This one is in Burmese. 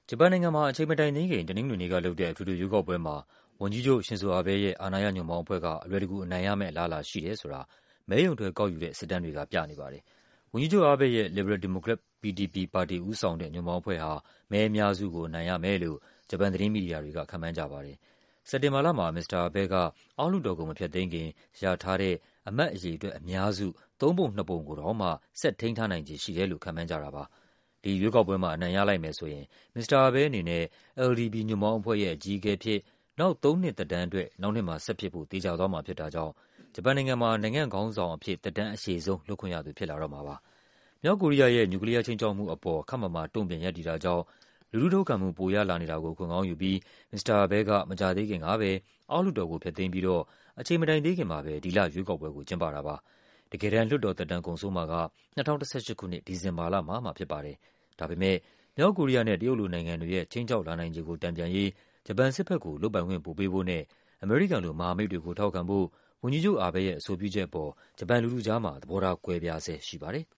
ဂျပန်နိုင်ငံမှာအချိန်မတိုင်သေးခင်တနင်္ဂနွေနေ့ကလုပ်တဲ့အထွေထွေရွေးကောက်ပွဲမှာဝန်ကြီးချုပ် ရှင်ဇိုအာဘဲရဲ့အာဏာရညွန့်ပေါင်းအဖွဲ့ကအလွယ်တကူအနိုင်ရမယ့်အလားအလာရှိတယ်ဆိုတာမဲရုံထွက်ကောက်ယူတဲ့စစ်တမ်းတွေကပြနေပါတယ်။ဝန်ကြီးချုပ်အာဘဲရဲ့ Liberal Democrat PDP ပါတီဦးဆောင်တဲ့ညွန့်ပေါင်းအဖွဲ့ဟာမဲအများစုကိုအနိုင်ရမယ်လို့ဂျပန်သတင်းမီဒီယာတွေကခန့်မှန်းကြပါတယ်။စက်တင်ဘာလမှာမစ္စတာအာဘဲကအောက်လွှတ်တော်ကိုမဖျက်သိမ်းခင်ရထားတဲ့အမတ်အရေအတွက်အများစုသုံးပုံနှစ်ပုံကိုတောင်မှဆက်ထိန်းထားနိုင်ခြေရှိတယ်လို့ခန့်မှန်းကြတာပါ။ဒီရွေးကောက်ပွဲမှာအနိုင်ရလိုက်မယ်ဆိုရင်မစ္စတာအာဘဲအနေနဲ့ LDP ညွန့်ပေါင်းအဖွဲ့ရဲ့အကြီးအကဲအဖြစ်နောက်3 နှစ်သက်တမ်းအတွက်နောက်နှစ်မှာဆက်ဖြစ်ဖို့သေချာသွားမှာဖြစ်တာကြောင့်ဂျပန်နိုင်ငံမှာနိုင်ငံခေါင်းဆောင်အဖြစ်သက်တမ်းအရှည်ဆုံးလုပ်ခွင့်ရသူဖြစ်လာတော့မှာပါ။မြောက်ကိုရီးယားရဲ့နျူကလ িয়ার ခြိမ်းခြောက်မှုအပေါ်ခပ်မာမာတုံ့ပြန်ရပ်တည်တာကြောင့်လူထုထောက်ခံမှုပိုရလာနေတာကိုအခွင့်ကောင်းယူပြီးမစ္စတာအာဘဲကမကြာသေးခင်ကပဲအောက်လွှတ်တော်ကိုဖျက်သိမ်းပြီးတော့အချိန်မတိုင်သေးခင်မှာပဲဒီလရွေးကောက်ပွဲကိုကျင်းပတာပါ။တကယ်တမ်းလွှတ်တော်သက်တမ်းကုန်ဆုံးမှာက2018ခုနှစ်ဒီဇင်ဘာလမှာဖြစ်ပါတယ်။ဒါပေမဲ့မြောက်ကိုရီးယားနဲ့တရုတ်လိုနိုင်ငံတွေရဲ့ခြိမ်းခြောက်လာနိုင်ခြေကိုတန်ပြန်ရေးဂျပန်စစ်ဘက်ကိုလုပ်ပိုင်ခွင့်ပိုပေးဖို့နဲ့အမေရိကန်လိုမဟာမိတ်တွေကိုထောက်ခံဖို့ဝန်ကြီးချုပ်အာဘဲရဲ့အဆိုပြုချက်အပေါ်ဂျပန်လူထုကြားမှာသဘောထားကွဲပြားဆဲရှိပါတယ်။